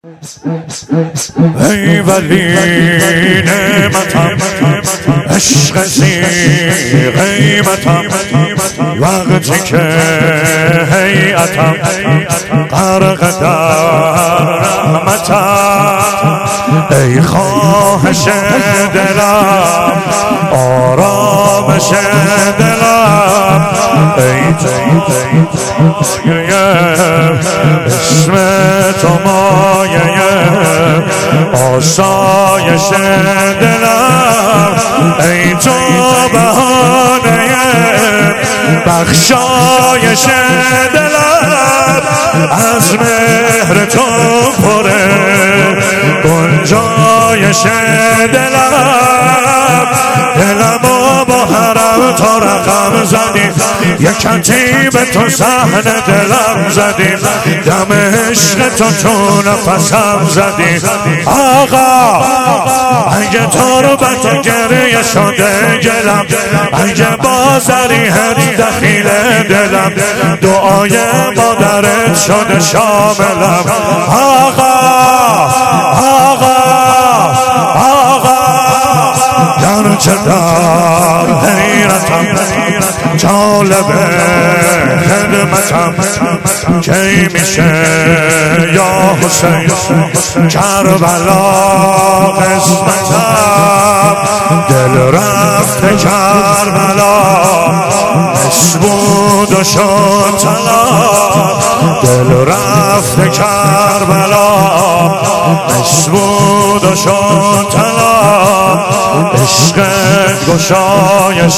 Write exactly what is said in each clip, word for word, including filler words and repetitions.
ای ولی نعمتم عشق زی قیمتم وقتی که هیئتم غرق در رحمتم ای خواهش دلم آرامش دلم ای اسم تو مایه آسایش دلم ای تو بهانه بخشایش دلم از مهر تو پره گنجایش دلم دلمو با حرم تا رقم زدی یک کتیب تو صحن دلم زدی دم عشق تو تو نفسم زدی آقا اگه تو رو بط گریه شده گلم اگه بازری هر دخیل دلم دعای مادرت شده شاملم آقا آقا آقا گرچه در حیرتم جالب خدمتم کی میشه یا حسین کربلا قسمتم دل رفت کربلا مسبود و شد طلا دل رفت کربلا مسبود و شد طلا عشقت گشایش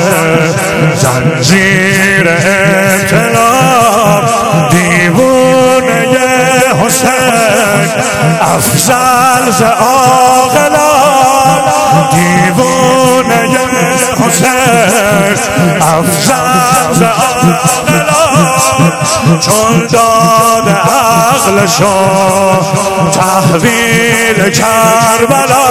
زنجیر ابتلا دیوونه حسین افضل ز عاقلان دیوونه حسین افضل ز عاقلان چون داد عقلشو تحویل کربلا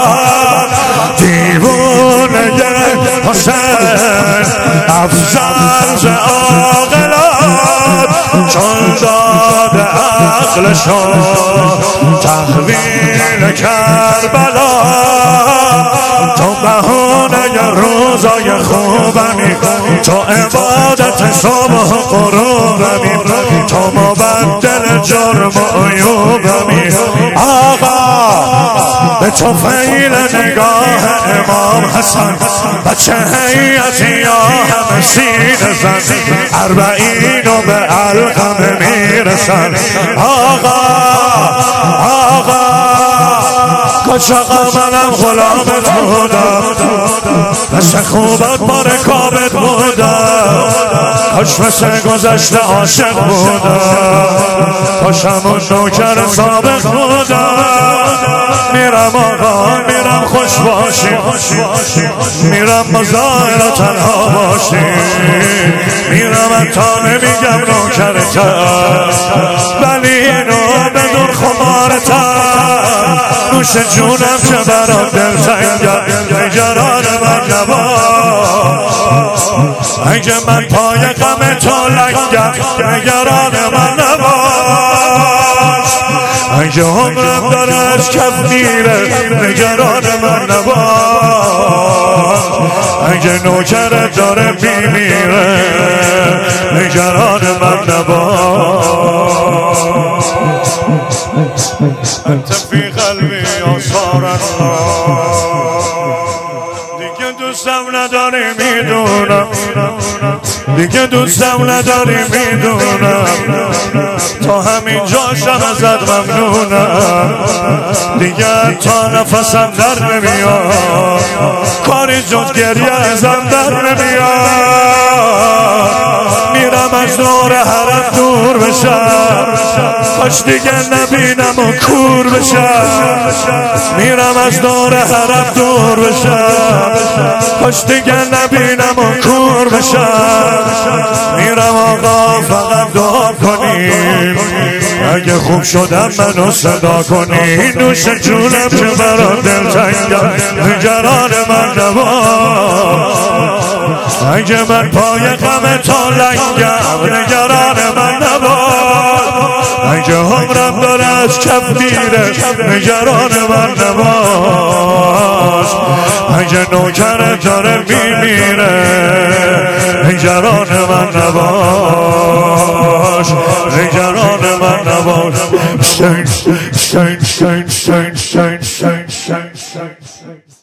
دیوونه حسین افضل ز عاقلان چون داد عقلشو تحویل کربلا تو بهانه روزای خوبمی تو عبادت صبح و غروبمی تو مبدل جرم و عیوبمی آقا به تو فیل نگاه امام حسن بچه هیئتی یا همه سینه زن اربعین و به علقم میرسن آقا آقا کچاقا منم غلامت بودم مثل خوبت با رکابت بودم کاش مثل گذشته عاشق بودم کاشم و نوکر سابق بودم میرم آقا میرم خوش باشی میرم مزایر تنها باشی میرم حتی نمیگم نوکرتم ولی اینو بدون خمارتم نوش جونم که برام دلتنگم نگران من نباش اگه من پای غم تو لنگم نگران من نباش اگه عمرم داره از کف میره نگران من نباش اگه نوکرت داره میمیره نگران من نباش انت فی قلبی آثار الله دیگه دوستم نداری میدونم دیگه دوستم نداری میدونم تا همین جاشم ازت ممنونم دیگه تا نفسم در نمیاد کاری جز گریه ازم در نمیاد میرم از دور حرم دور بشم کاش دیگه نبینم و کور بشم میرم از دور حرم دور بشم کاش دیگه نبینم و کور بشم میرم آقا فقط دعا کنیم اگه خوب شدم منو صدا کنی نوش جونم که برا دلتنگم نگران من نباش اگه من پای غم تو لنگم نگران من نباش اگه عمرم داره از کف میره نگران من نباش، اگه نوکر داره میمیره نگران من نباش، نگران من نباش. Shine, shine, shine, shine, shine, shine, shine, shine, shine.